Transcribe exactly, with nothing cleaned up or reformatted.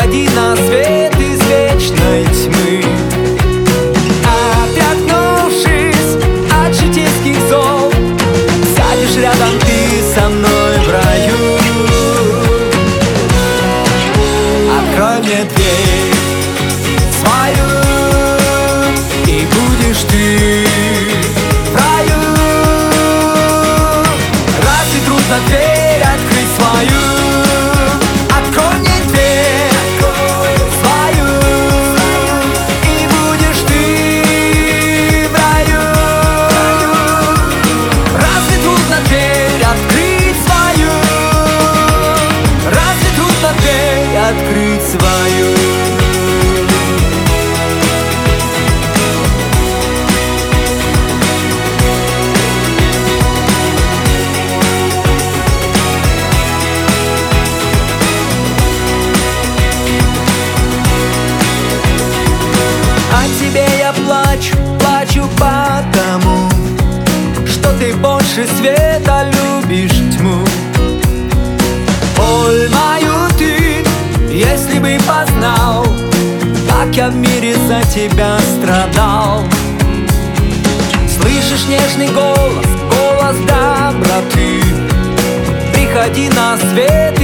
Приходи на свет из вечной тьмы. Отряхнувшись от житейских зол, сядешь рядом ты со мной в раю. Открой мне дверь свою, и будешь ты в раю. Разве трудно дверь открыть свою? Открой мне дверь свою, и будешь ты в раю. Разве трудно дверь открыть свою? Разве трудно дверь открыть свою? О тебе я плачу, плачу потому, что ты больше света любишь тьму. Боль мою ты, если бы познал, как я в мире за тебя страдал. Слышишь нежный голос, голос доброты? Приходи на свет